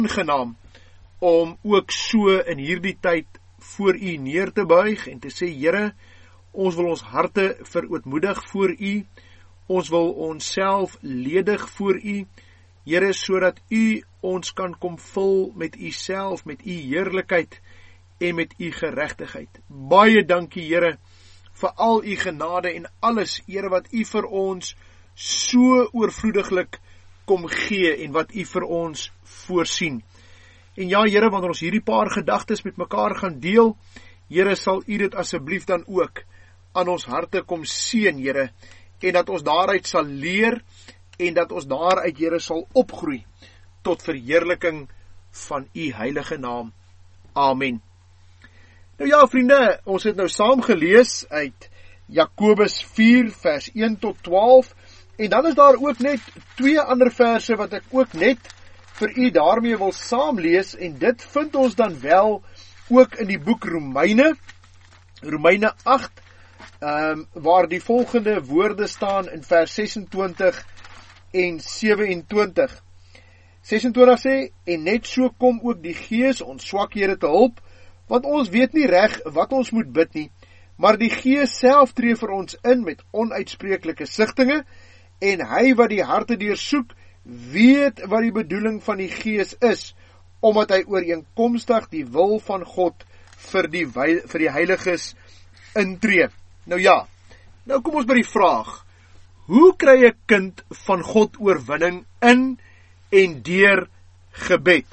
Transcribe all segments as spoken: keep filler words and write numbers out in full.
aangenaam om ook so in hierdie tyd voor U neer te buig en te sê, Here, ons wil ons harte verootmoedig voor U, ons wil onsself ledig voor U, Here, sodat U ons kan kom vul met U self, met U heerlikheid en met U geregtigheid. Baie dankie, Here, vir al U genade en alles, Here, wat U vir ons so oorvloediglik kom gee en wat U vir ons voorsien. En ja, Here, wanneer ons hierdie paar gedagtes met mekaar gaan deel, Here, sal U dit asseblief dan ook aan ons harte kom seën, Here, en dat ons daaruit sal leer en dat ons daaruit, Here, sal opgroei tot verheerliking van U heilige naam. Amen. Nou ja, vriende, ons het nou saam gelees uit Jakobus vier vers een tot twaalf, en dan is daar ook net twee ander verse wat ek ook net vir u daarmee wil saamlees, en dit vind ons dan wel ook in die boek Romeine, Romeine agt, um, waar die volgende woorde staan in vers sesentwintig en sewenentwintig. sesentwintig sê, en net so kom ook die Gees ons swakhede te hulp, want ons weet nie reg wat ons moet bid nie, maar die Gees self tree vir ons in met onuitspreeklike sigtinge, en hy wat die harte deursoek, weet wat die bedoeling van die Gees is, omdat hy ooreenkomstig die wil van God vir die, vir die heiliges intree. Nou ja, nou kom ons by die vraag, hoe kry 'n kind van God oorwinning in en deur gebed?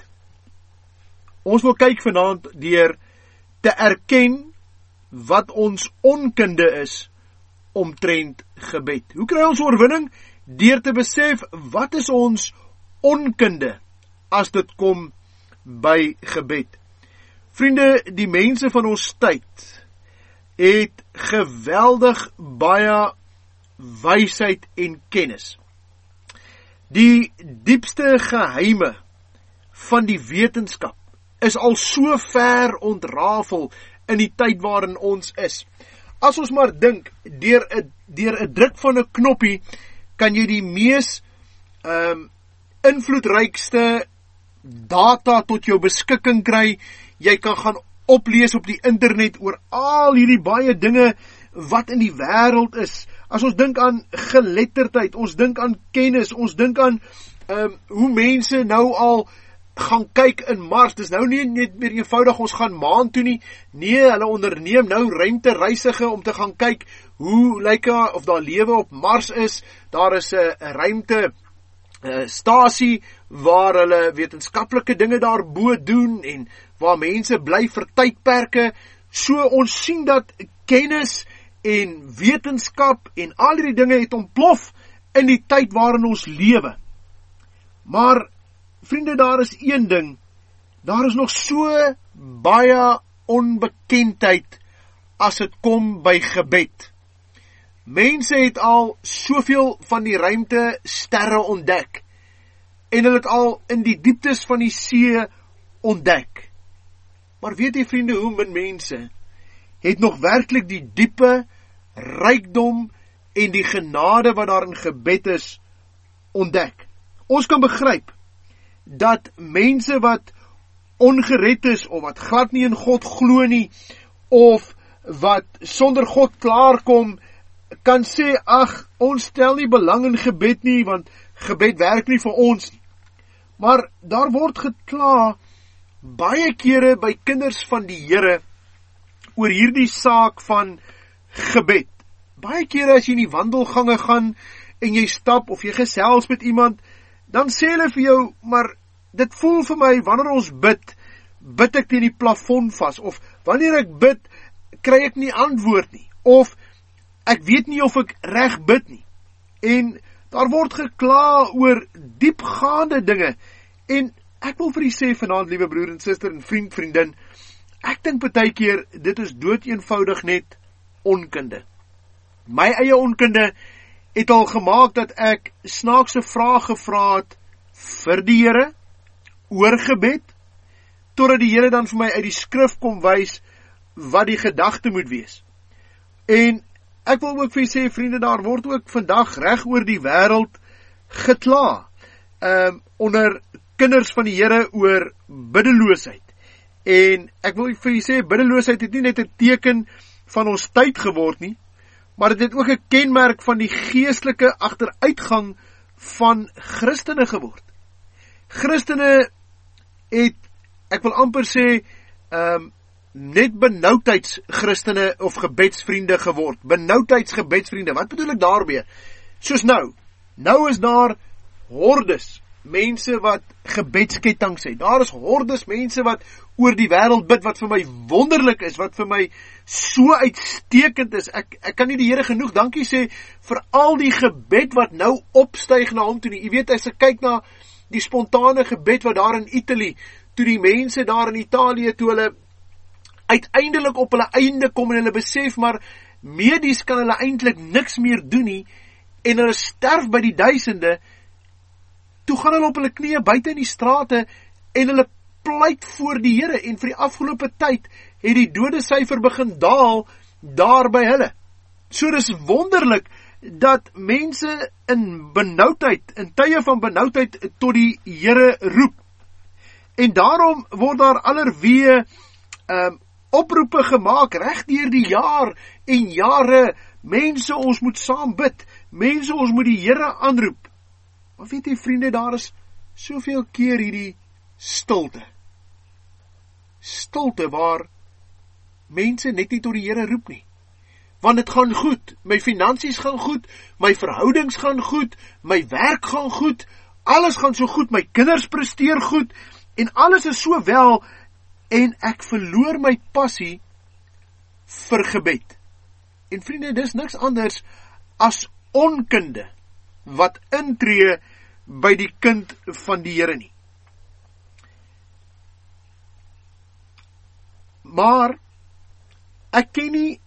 Ons wil kyk vanaand deur te erken wat ons onkunde is omtrent gebed. Hoe kry ons oorwinning? Deur te besef, wat is ons onkunde as dit kom by gebed? Vriende, die mense van ons tyd het geweldig baie wysheid en kennis. Die diepste geheime van die wetenskap is al so ver ontrafel in die tyd waarin ons is. As ons maar dink, deur 'n deur 'n druk van 'n knoppie kan jy die mees um, invloedrykste data tot jou beskikking kry. Jy kan gaan oplees op die internet oor al hierdie baie dinge wat in die wêreld is. As ons dink aan geletterdheid, ons dink aan kennis, ons dink aan um, hoe mense nou al gaan kyk in Mars. Dis nou nie net meer eenvoudig ons gaan maan toe nie. Nee, hulle onderneem nou ruimtereisige om te gaan kyk hoe lyk of daar lewe op Mars is. Daar is 'n ruimte uh, stasie waar hulle wetenskaplike dinge daarbo doen en waar mense bly vir tydperke. So ons sien dat kennis en wetenskap en al die dinge het ontplof in die tyd waarin ons lewe. Maar vriende, daar is een ding, daar is nog so baie onbekendheid as dit kom by gebed. Mense het al soveel van die ruimte sterre ontdek, en hulle het al in die dieptes van die see ontdek. Maar weet jy, vriende, hoe min mense het nog werklik die diepe rykdom en die genade wat daar in gebed is ontdek. Ons kan begryp dat mense wat ongered is, of wat glad nie in God glo nie, of wat sonder God klaarkom, kan sê, ag, ons stel nie belang in gebed nie, want gebed werk nie vir ons nie. Maar daar word gekla baie kere by kinders van die Here oor hierdie saak van gebed. Baie kere as jy in die wandelgange gaan en jy stap of jy gesels met iemand, dan sê hulle vir jou, maar dit voel vir my, wanneer ons bid, bid ek teen die plafon vas, of wanneer ek bid, kry ek nie antwoord nie, of ek weet nie of ek reg bid nie. En daar word gekla oor diepgaande dinge, en ek wil vir u sê vanaand, liewe broer en suster en vriend, vriendin, ek dink baie keer, dit is dood eenvoudig net onkunde. My eie onkunde het al gemaak dat ek snaakse vrae gevra het vir die Here, oor gebed, totdat die Here dan vir my uit die skrif kom wys wat die gedagte moet wees. En ek wil ook vir jy sê, vriende, daar word ook vandag reg oor die wêreld gekla, um, onder kinders van die Here oor biddeloosheid. En ek wil vir julle sê, biddeloosheid het nie net 'n teken van ons tyd geword nie, maar dit het ook 'n kenmerk van die geestelike agteruitgang van Christene geword. Christene het, ek wil amper sê, um, net benoudheids Christene of gebedsvriende geword. Benoudheids gebedsvriende, wat bedoel ek daarmee? Soos nou, nou is daar hordes, mense wat gebedsketting sê. Daar is hordes mense wat oor die wêreld bid, wat vir my wonderlik is, wat vir my so uitstekend is. Ek, ek kan nie die Here genoeg dankie sê vir al die gebed wat nou opstyg na hom toe nie. Jy weet, as ek kyk na die spontane gebed wat daar in Italië, toe die mense daar in Italië, toe hulle uiteindelik op hulle einde kom en hulle besef, maar medies kan hulle eintlik niks meer doen nie, en hulle sterf by die duisende, toe gaan hulle op hulle knieë buite in die strate, en hulle pleit voor die Here, en vir die afgelope tyd, het die dodesyfer begin daal, daar by hulle. So dis wonderlik, dat mense in benoudheid, in tye van benoudheid, tot die Here roep. En daarom word daar allerweë um, oproepe gemaak, reg deur die jaar en jare, mense, ons moet saam bid, mense, ons moet die Here aanroep. Maar weet jy, vriende, daar is soveel keer hierdie stilte. Stilte waar mense net nie tot die Here roep nie. Want dit gaan goed, my finansies gaan goed, my verhoudings gaan goed, my werk gaan goed, alles gaan so goed, my kinders presteer goed, en alles is so wel, en ek verloor my passie vir gebed. En vriende, dis niks anders as onkunde wat intree by die kind van die Here nie. Maar ek ken nie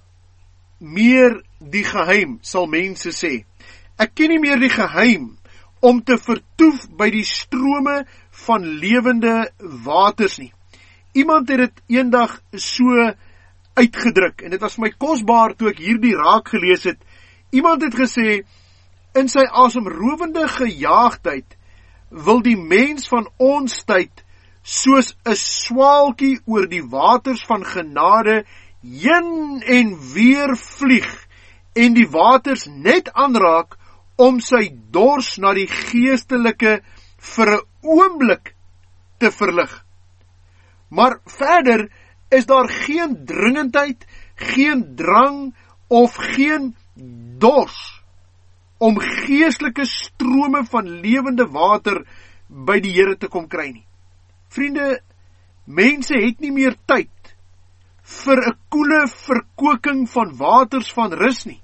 meer die geheim, sal mense sê. Ek ken nie meer die geheim om te vertoef by die strome van lewende waters nie. Iemand het dit eendag so uitgedruk, en dit was my kosbaar toe ek hierdie raak gelees het. Iemand het gesê, in sy asemrowende gejaagdheid wil die mens van ons tyd soos 'n swaalkie oor die waters van genade heen en weer vlieg en die waters net aanraak om sy dors na die geestelike vir 'n oomblik te verlig. Maar verder is daar geen dringendheid, geen drang of geen dors om geestelike strome van lewende water by die Here te kom kry nie. Vriende, mense het nie meer tyd vir 'n koele verkoking van waters van rus nie.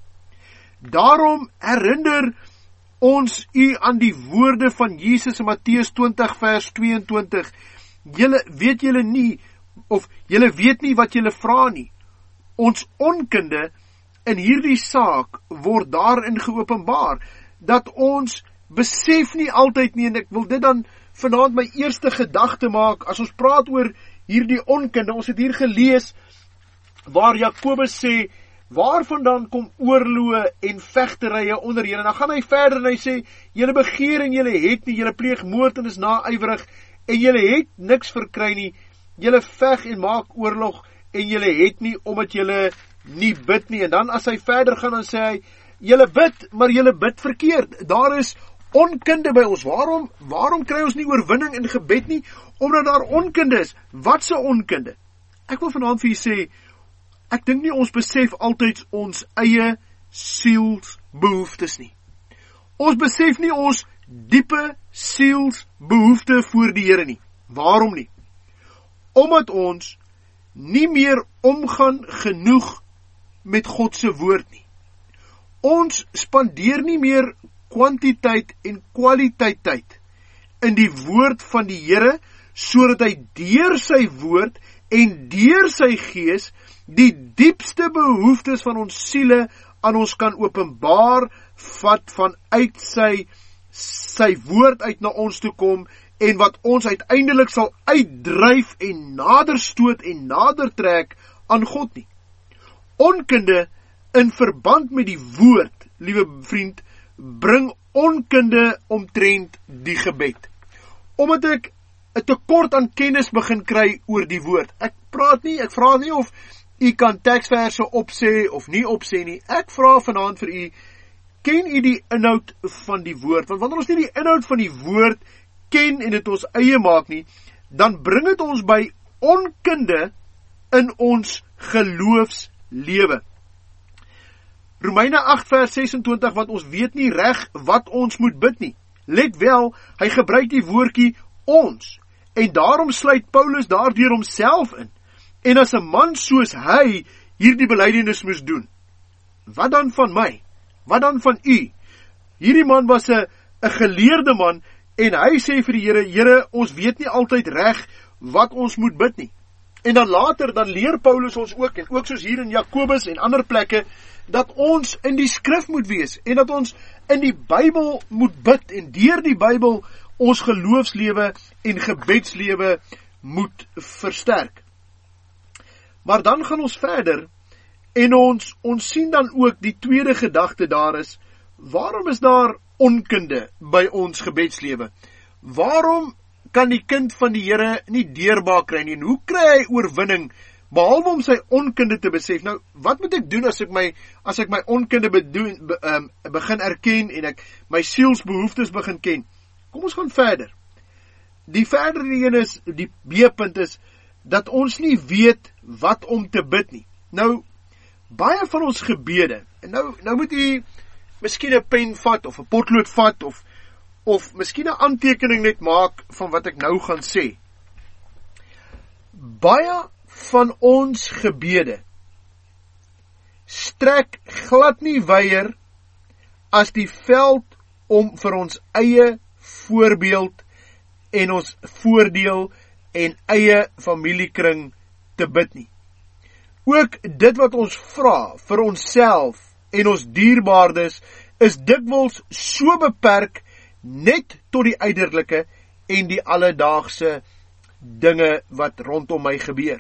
Daarom herinner ons u aan die woorde van Jesus in Matteus twintig vers tweeëntwintig. Julle weet julle nie, of julle weet nie wat julle vra nie. Ons onkunde in hierdie saak word daarin geopenbaar, dat ons besef nie altyd nie, en ek wil dit dan vanaand my eerste gedagte maak, as ons praat oor hierdie onkunde. Ons het hier gelees, waar Jakobus sê, waarvandaan kom oorloë en vegterye onder julle? Dan gaan hy verder en hy sê, julle begeer en julle het nie, julle pleeg moord en is naaiwerig, en julle het niks verkry nie, julle veg en maak oorlog, en julle het nie, omdat julle nie bid nie. En dan as hy verder gaan, dan sê hy, julle bid, maar julle bid verkeerd. Daar is onkunde by ons. Waarom, waarom kry ons nie oorwinning in gebed nie? Omdat daar onkunde is. Wat se onkunde? Ek wil vanaand vir julle sê, ek dink nie ons besef altyd ons eie sielsbehoeftes nie. Ons besef nie ons diepe sielsbehoefte voor die Here nie. Waarom nie? Omdat ons nie meer omgaan genoeg met God se woord nie. Ons spandeer nie meer kwantiteit en kwaliteit tyd in die woord van die Here, sodat hy deur sy woord en deur sy gees die diepste behoeftes van ons siele aan ons kan openbaar, wat vanuit sy, sy woord uit na ons toe kom, en wat ons uiteindelik sal uitdryf en nader stoot en nader trek aan God nie. Onkunde in verband met die woord, liewe vriend, bring onkunde omtrent die gebed. omdat ek 'n tekort aan kennis begin kry oor die woord. Ek praat nie, ek vra nie of u kan teksverse opsê of nie opsê nie. Ek vra vanaand vir u, ken u die inhoud van die woord? Want wanneer ons nie die inhoud van die woord ken en dit ons eie maak nie, dan bring dit ons by onkunde in ons geloofslewe. Romeine agt vers ses en twintig, want ons weet nie reg wat ons moet bid nie. Let wel, hy gebruik die woordjie ons, en daarom sluit Paulus daardeur homself in. En as 'n man soos hy hierdie belydenis moes doen, wat dan van my? Wat dan van u? Hierdie man was 'n 'n geleerde man, en hy sê vir die Here, Here, ons weet nie altyd reg wat ons moet bid nie. En dan later, dan leer Paulus ons ook, en ook soos hier in Jakobus en ander plekke, dat ons in die skrif moet wees, en dat ons in die Bybel moet bid, en deur die Bybel ons geloofslewe en gebedslewe moet versterk. Maar dan gaan ons verder, en ons, ons sien dan ook die tweede gedagte daar is, waarom is daar onkunde by ons gebedslewe? Waarom kan die kind van die Here nie deurbraak kry nie? En hoe kry hy oorwinning, behalwe om sy onkunde te besef? Nou, wat moet ek doen as ek my, as ek my onkunde bedoen, be, um, begin erken, en ek my sielsbehoeftes begin ken? Kom ons gaan verder. Die verdere een is, die B-punt is, dat ons nie weet wat om te bid nie. Nou, baie van ons gebede, en nou, nou moet jy miskien 'n pen vat, of 'n potlood vat, of, of miskien 'n aantekening net maak van wat ek nou gaan sê. Baie van ons gebede strek glad nie weier as die veld om vir ons eie voorbeeld en ons voordeel en eie familiekring te bid nie. Ook dit wat ons vra vir onsself en ons dierbaardes is dikwels so beperk net tot die uiterlike en die alledaagse dinge wat rondom my gebeur.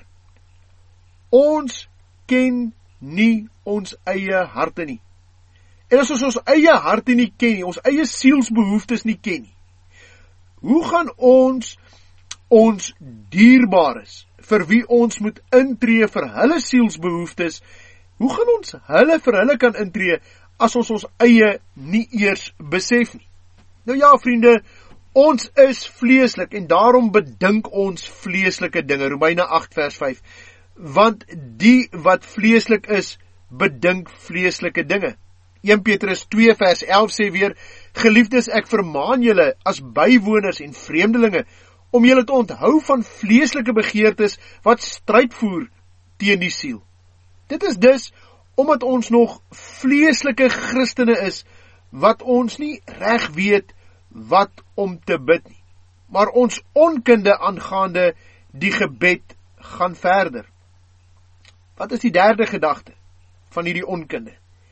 Ons ken nie ons eie harte nie. En as ons ons eie harte nie ken nie, ons eie sielsbehoeftes nie ken nie, hoe gaan ons ons dierbares, vir wie ons moet intree vir hulle sielsbehoeftes, hoe gaan ons hulle vir hulle kan intree, as ons ons eie nie eers besef nie? Nou ja, vriende, ons is vleeslik, en daarom bedink ons vleeslike dinge, Romeine agt vers vyf, want die wat vleeslik is, bedink vleeslike dinge. Eerste Petrus twee vers elf sê weer, geliefdes, ek vermaan julle as bywoners en vreemdelinge, om julle te onthou van vleeslike begeertes wat stryd voer teen die siel. Dit is dus omdat ons nog vleeslike Christene is, wat ons nie reg weet wat om te bid nie. Maar ons onkunde aangaande die gebed gaan verder. Wat is die derde gedagte van hierdie onkunde?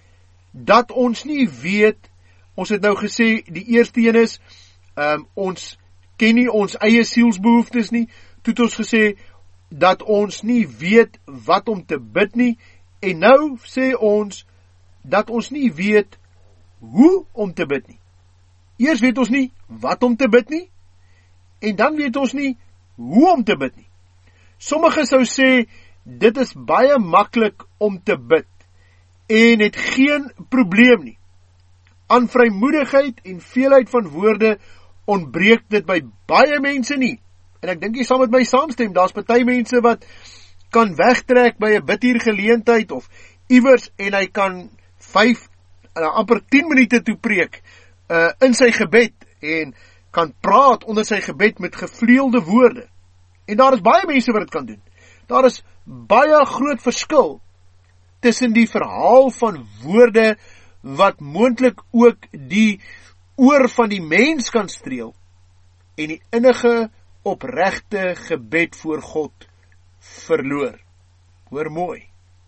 Dat ons nie weet, ons het nou gesê, die eerste een is, um, ons ken nie ons eie sielsbehoeftes nie, toe het ons gesê, dat ons nie weet wat om te bid nie, en nou sê ons, dat ons nie weet hoe om te bid nie. Eers weet ons nie wat om te bid nie, en dan weet ons nie hoe om te bid nie. Sommige sou sê, dit is baie maklik om te bid, en het geen probleem nie. Aan vrymoedigheid en veelheid van woorde ontbreek dit by baie mense nie. En ek dink jy sal met my saamstem, daar's party mense wat kan wegtrek by 'n bidhuurgeleentheid of iewers, en hy kan vyf, uh, amper tien minute toe preek uh, in sy gebed, en kan praat onder sy gebed met gevleelde woorde. En daar is baie mense wat dit kan doen. Daar is baie groot verskil tussen die verhaal van woorde wat moontlik ook die oor van die mens kan streel, en die innige opregte gebed voor God verloor. Hoor mooi.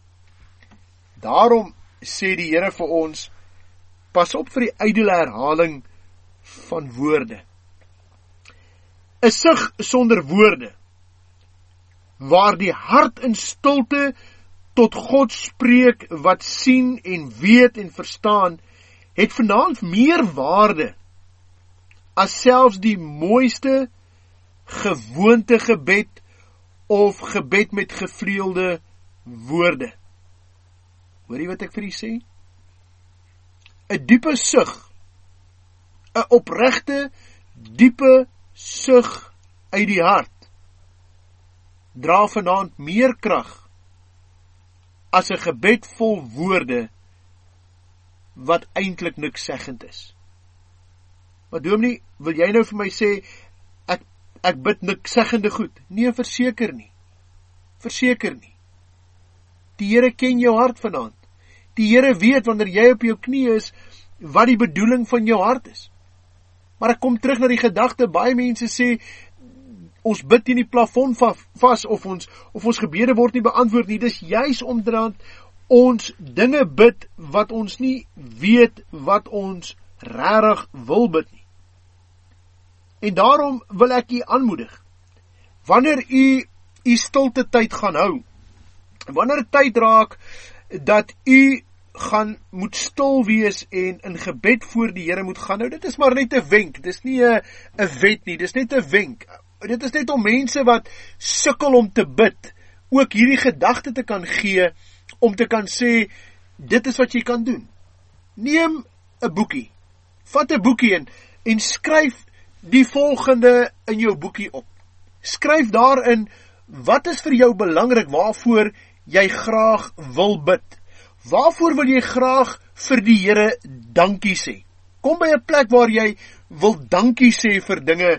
Daarom sê die Here vir ons, pas op vir die ydelle herhaling van woorde. 'n Sug sonder woorde, waar die hart in stilte tot God spreek, wat sien en weet en verstaan, het vanaand meer waarde as selfs die mooiste gewoonte gebed of gebed met gevleelde woorde. Hoor jy wat ek vir u sê? 'n diepe sug, 'n opregte, diepe sug uit die hart, dra vanaand meer krag as 'n gebed vol woorde wat eintlik niks seggend is. Maar dominee, wil jy nou vir my sê, ek, ek bid niks seggende goed? Nee, verseker nie. Verseker nie. Die Here ken jou hart vanaand. Die Here weet wanneer jy op jou knie is, wat die bedoeling van jou hart is. Maar ek kom terug na die gedagte, baie mense sê, ons bid in die plafon vas, of ons, of ons gebede word nie beantwoord nie. Dis juis omdraand ons dinge bid, wat ons nie weet, wat ons regtig wil bid nie. En daarom wil ek u aanmoedig, wanneer u u stilte tyd gaan hou, wanneer tyd raak, dat u gaan moet stil wees en in gebed voor die Here moet gaan. Nou, dit is maar net 'n wenk, dit is nie 'n 'n wet nie, dit is net 'n wenk. Dit is net om mense wat sukkel om te bid, ook hierdie gedagte te kan gee, om te kan sê, dit is wat jy kan doen. Neem 'n boekie, vat 'n boekie en, en skryf die volgende in jou boekie op. Skryf daarin, wat is vir jou belangrik, waarvoor jy graag wil bid? Waarvoor wil jy graag vir die Here dankie sê? Kom by 'n plek waar jy wil dankie sê vir dinge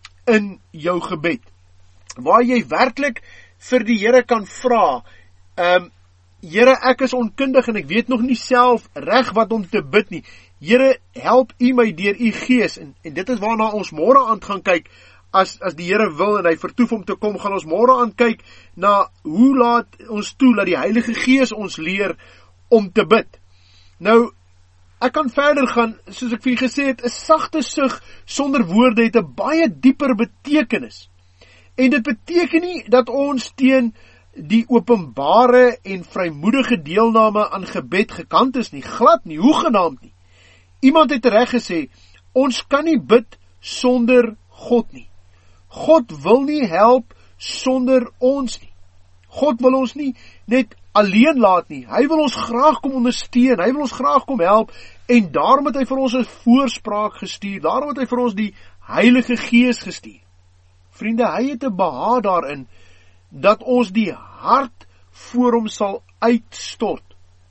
in jou gebed, waar jy werklik vir die Here kan vra, um, Here, ek is onkundig en ek weet nog nie self reg wat om te bid nie. Here, help u my deur u gees, en, en dit is waarna ons môre aand gaan kyk, as, as die Here wil en hy vertoef om te kom, gaan ons môre aand kyk na hoe laat ons toe, dat die Heilige Gees ons leer om te bid. Nou, ek kan verder gaan, soos ek vir u gesê het, 'n sagte sug sonder woorde het 'n baie dieper betekenis. En dit beteken nie dat ons teen die openbare en vrymoedige deelname aan gebed gekant is nie, glad nie, hoegenaamd nie. Iemand het reg gesê, ons kan nie bid sonder God nie. God wil nie help sonder ons nie. God wil ons nie net alleen laat nie. Hy wil ons graag kom ondersteun, hy wil ons graag kom help, en daarom het hy vir ons 'n voorspraak gestuur, daarom het hy vir ons die Heilige Gees gestuur. Vriende, hy het 'n behaag daarin, dat ons die hart voor hom sal uitstort.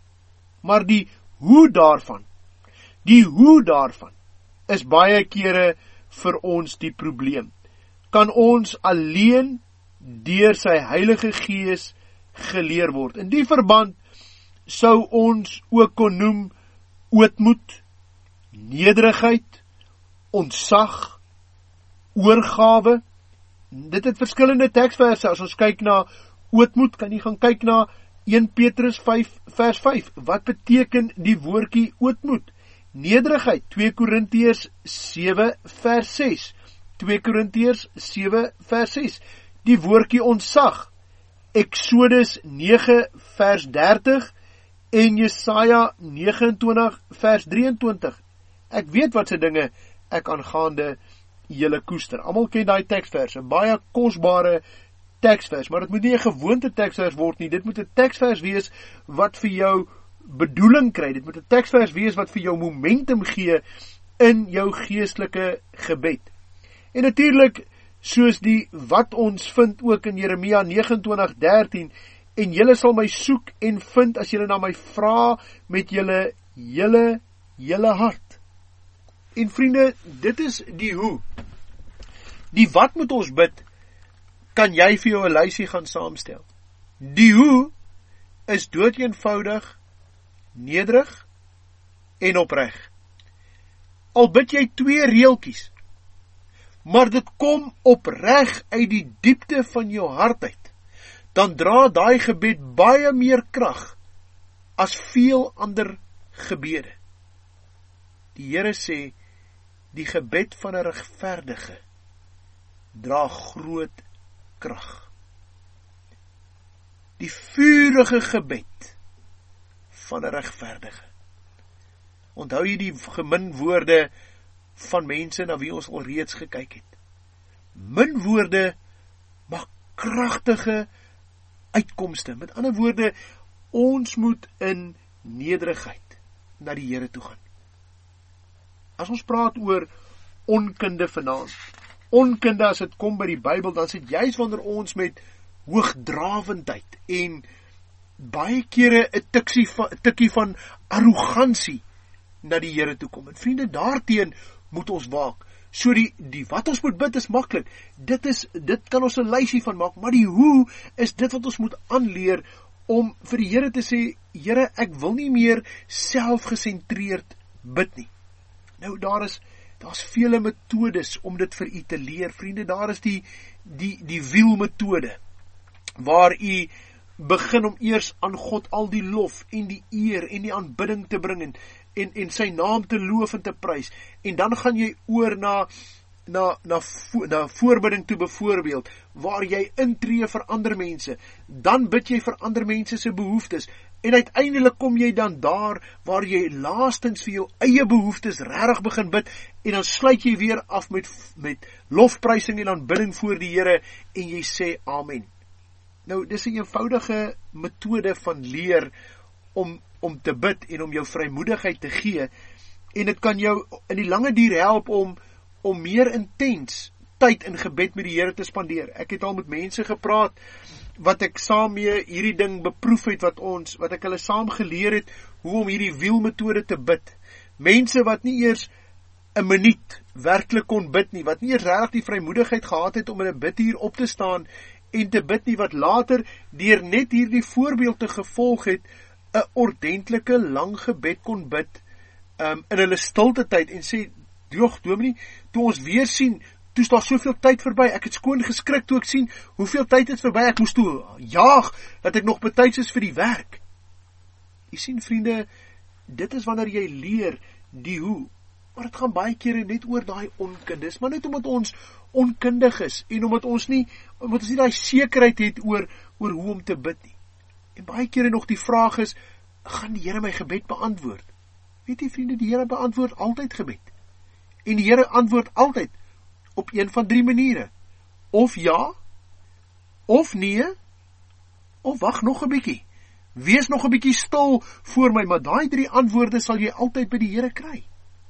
Maar die hoe daarvan, die hoe daarvan, is baie kere vir ons die probleem. Kan ons alleen deur sy Heilige Gees geleer word. In die verband sou ons ook kon noem ootmoed, nederigheid, ontsag, oorgawe. Dit het verskillende teksverse. As ons kyk na ootmoed, kan jy gaan kyk na Eerste Petrus vyf vers vyf. Wat beteken die woordjie ootmoed? Nederigheid, Tweede Korintiërs sewe vers ses. Tweede Korintiërs sewe vers ses. Die woordjie ontsag, Eksodus nege vers dertig en Jesaja nege en twintig vers drie en twintig. Ek weet wat se dinge ek aangaande julle koester. Almal ken daai teksvers, 'n baie kosbare teksvers, maar dit moet nie 'n gewoonte teksvers word nie. Dit moet 'n teksvers wees wat vir jou bedoeling kry. Dit moet 'n teksvers wees wat vir jou momentum gee in jou geestelike gebed. En natuurlik, soos die wat ons vind ook in Jeremia nege en twintig dertien, en julle sal my soek en vind as julle na my vra met julle hele hele hart. En vriende, dit is die hoe. Die wat moet ons bid, kan jy vir jou 'n lysie gaan saamstel. Die hoe is doodeenvoudig, nederig en opreg. Al bid jy twee reeltjies, maar dit kom opreg uit die diepte van jou hart uit, dan dra daai gebed baie meer krag as veel ander gebede. Die Here sê, die gebed van 'n regverdige dra groot krag. Die vurige gebed van 'n regverdige. Onthou jy die gemin woorde van mense na wie ons al reeds gekyk het? min woorde, maar kragtige uitkomste. Met ander woorde, ons moet in nederigheid na die Here toe gaan. As ons praat oor onkunde vanaand, onkunde as dit kom by die Bybel, dan is dit juist wanneer ons met hoogdravendheid en baie kere 'n tikkie van, tikkie van arrogansie na die Here toe kom. En vriende, daarteen moet ons waak. So die, die wat ons moet bid is maklik. Dit is, dit kan ons 'n lysie van maak, maar die hoe is dit wat ons moet aanleer om vir die Here te sê, Here, ek wil nie meer selfgesentreerd bid nie. Nou, daar is, daar is vele metodes om dit vir u te leer. Vriende, daar is die, die, die wielmetode, waar u begin om eers aan God al die lof en die eer en die aanbidding te bring en, en, en sy naam te loof en te prys. En dan gaan jy oor na, na, na, vo, na voorbidding toe byvoorbeeld, waar jy intree vir ander mense. Dan bid jy vir ander mense se behoeftes. En uiteindelik kom jy dan daar, waar jy laastens vir jou eie behoeftes regtig begin bid, en dan sluit jy weer af met, met lofprysing en aanbidding voor die Here, en jy sê amen. Nou, dis 'n eenvoudige metode van leer om, om te bid en om jou vrymoedigheid te gee, en dit kan jou in die lange duur help om, om meer intens tyd in gebed met die Here te spandeer. Ek het al met mense gepraat, wat ek saam mee hierdie ding beproef het, wat ons, wat ek hulle saam geleer het, hoe om hierdie wielmetode te bid. Mense wat nie eers 'n minuut werklik kon bid nie, wat nie eers regtig die vrymoedigheid gehad het om in 'n bidhuur op te staan en te bid nie, wat later deur net hierdie voorbeelde gevolg het, 'n ordentlike lang gebed kon bid, um, in hulle stilte tyd, en sê, joh, dominee, toe ons weer sien, toe is daar soveel tyd verby, ek het skoon geskrik toe ek sien, hoeveel tyd het verby, ek moes toe jaag, dat ek nog betyds is vir die werk. Jy sien, vriende, dit is wanneer jy leer die hoe, maar het gaan baie kere net oor daai onkunde, maar net omdat ons onkundig is, en omdat ons nie, omdat ons nie daai sekerheid het oor, oor hoe om te bid nie. En baie kere nog die vraag is, gaan die Here my gebed beantwoord? Weet jy, vriende, die Here beantwoord altyd gebed. En die Here antwoord altyd op een van drie maniere. Of ja, of nee, of wag nog 'n bietjie. Wees nog 'n bietjie stil voor my, maar daai drie antwoorde sal jy altyd by die Here kry.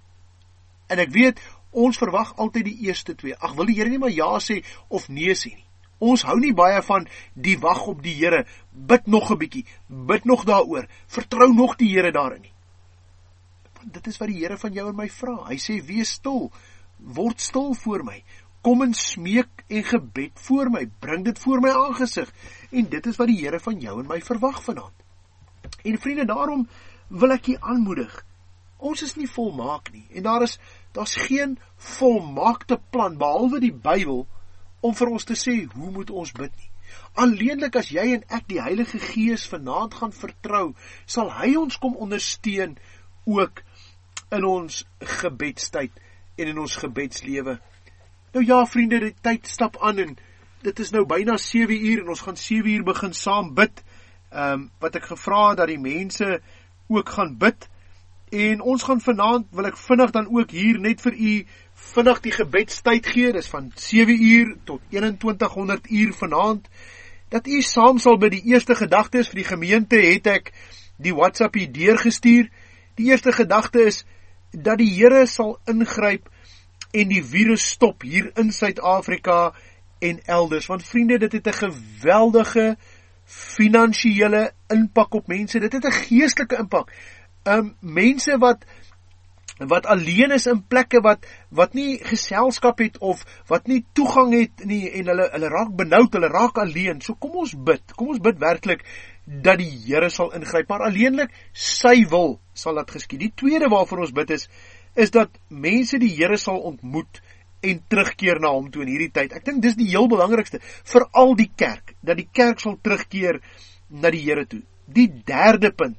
En ek weet, ons verwag altyd die eerste twee. Ag, wil die Here nie maar ja sê of nee sê nie. Ons hou nie baie van die wag op die Here. Bid nog 'n bietjie, bid nog daaroor, vertrou nog die Here daarin nie. Want dit is wat die Here van jou en my vra. Hy sê, wees stil, word stil voor my, kom en smeek en gebed voor my, bring dit voor my aangesig, en dit is wat die Here van jou en my verwag vanaand. En vriende, daarom wil ek jy aanmoedig, ons is nie volmaak nie, en daar is, daar is geen volmaakte plan, behalwe die Bybel, om vir ons te sê, hoe moet ons bid nie. Alleenlik as jy en ek die Heilige Gees vanaand gaan vertrou, sal hy ons kom ondersteun, ook in ons gebedstyd, en in ons gebedslewe. Nou ja, vriende, die tyd stap aan, en dit is nou byna sewe uur, en ons gaan sewe uur begin saam bid, um, wat ek gevra dat die mense ook gaan bid, en ons gaan vanaand, wil ek vinnig dan ook hier net vir u vinnig die gebedstyd gee, dis van sewe uur tot eenentwintig honderd uur vanaand, dat u saam sal by die eerste gedagtes vir die gemeente, het ek die WhatsApp hier deurgestuur. Die eerste gedagte is, dat die Here sal ingryp en die virus stop hier in Suid-Afrika en elders, want vriende, dit het 'n geweldige finansiële impak op mense, dit het 'n geestelike impak. Um, mense wat wat alleen is in plekke wat wat nie geselskap het of wat nie toegang het nie, en hulle hulle raak benoud, hulle raak alleen. So kom ons bid, kom ons bid werklik dat die Here sal ingryp, maar alleenlik sy wil sal dat geskied. Die tweede waarvoor ons bid is, is dat mense die Here sal ontmoet en terugkeer na hom toe in hierdie tyd. Ek dink dis die heel belangrikste, veral die kerk, dat die kerk sal terugkeer na die Here toe. Die derde punt,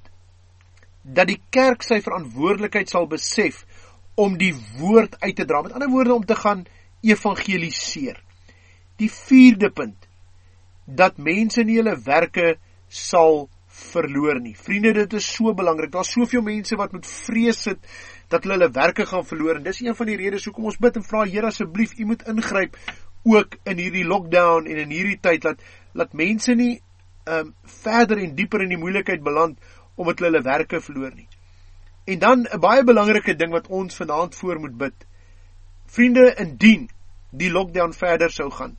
dat die kerk sy verantwoordelikheid sal besef om die woord uit te dra, met ander woorde om te gaan evangeliseer. Die vierde punt, dat mense nie hulle werke sal verloor nie. Vriende, dit is so belangrik, daar is soveel mense wat met vrees sit, dat hulle hulle werke gaan verloor, en dis een van die redes hoekom ons bid en vra, Here asseblief, u moet ingryp, ook in hierdie lockdown en in hierdie tyd, laat, laat mense nie um, verder en dieper in die moeilikheid beland, omdat hulle hulle werke verloor nie. En dan, 'n baie belangrike ding wat ons vanaand voor moet bid, vriende, indien die lockdown verder sou gaan,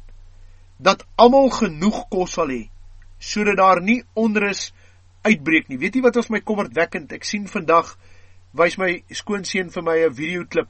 dat almal genoeg kos sal hê, sodat daar nie onrus uitbreek nie. Weet jy wat was my kommerwekkend? Ek sien vandag, wys my skoonseun vir my 'n videoklip,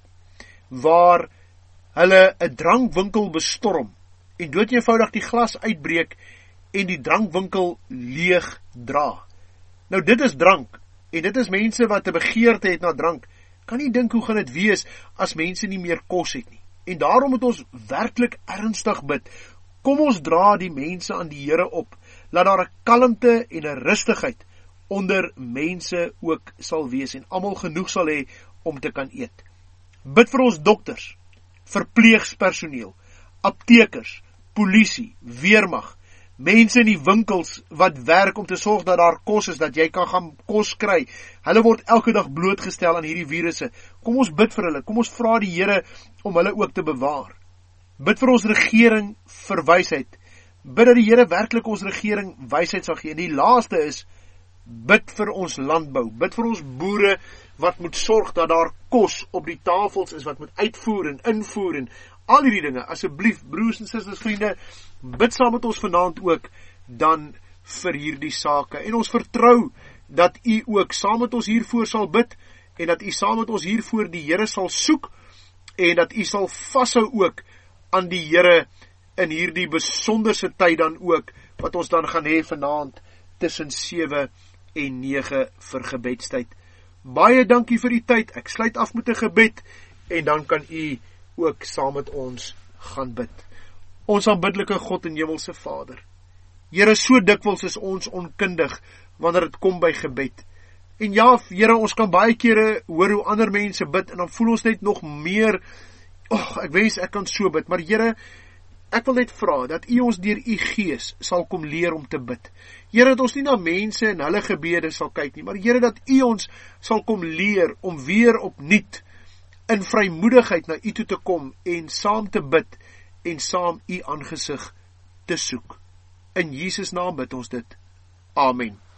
waar hulle 'n drankwinkel bestorm, en dood eenvoudig die glas uitbreek, en die drankwinkel leeg dra. Nou dit is drank, en dit is mense wat 'n begeerte het na drank. Kan nie dink hoe gaan dit wees, as mense nie meer kos het nie. En daarom moet ons werklik ernstig bid. Kom ons dra die mense aan die Here op, laat daar 'n kalmte en 'n rustigheid onder mense ook sal wees, en almal genoeg sal hê om te kan eet. Bid vir ons dokters, verpleegspersoneel, aptekers, polisie, weermag, mense in die winkels wat werk om te sorg dat daar kos is, dat jy kan gaan kos kry. Hulle word elke dag blootgestel aan hierdie virusse. Kom ons bid vir hulle, kom ons vra die Here om hulle ook te bewaar. Bid vir ons regering vir wysheid. Bid dat die Here werklik ons regering wysheid sal gee. En die laaste is, bid vir ons landbou, bid vir ons boere, wat moet sorg dat daar kos op die tafels is, wat moet uitvoer en invoer, en al hierdie dinge. Asseblief, broers en susters, vriende, bid saam met ons vanaand ook, dan vir hierdie sake, en ons vertrou, dat u ook saam met ons hiervoor sal bid, en dat u saam met ons hiervoor die Here sal soek, en dat u sal vashou ook, aan die Here, in hierdie besonderse tyd dan ook, wat ons dan gaan hê vanaand, tussen sewe en nege vir gebedstyd. Baie dankie vir die tyd, ek sluit af met 'n gebed, en dan kan u ook saam met ons gaan bid. Ons aanbiddelike God en hemelse Vader, Here, so dikwels is ons onkundig, wanneer dit kom by gebed. En ja, Here, ons kan baie kere hoor hoe ander mense bid, en dan voel ons net nog meer, oh, ek wens ek kan so bid, maar Here, ek wil net vra, dat u ons deur u gees sal kom leer om te bid. Here, dat ons nie na mense en hulle gebede sal kyk nie, maar Here, dat u ons sal kom leer, om weer opnuut, in vrymoedigheid na u toe te kom, en saam te bid, en saam u aangesig te soek. In Jesus naam bid ons dit. Amen.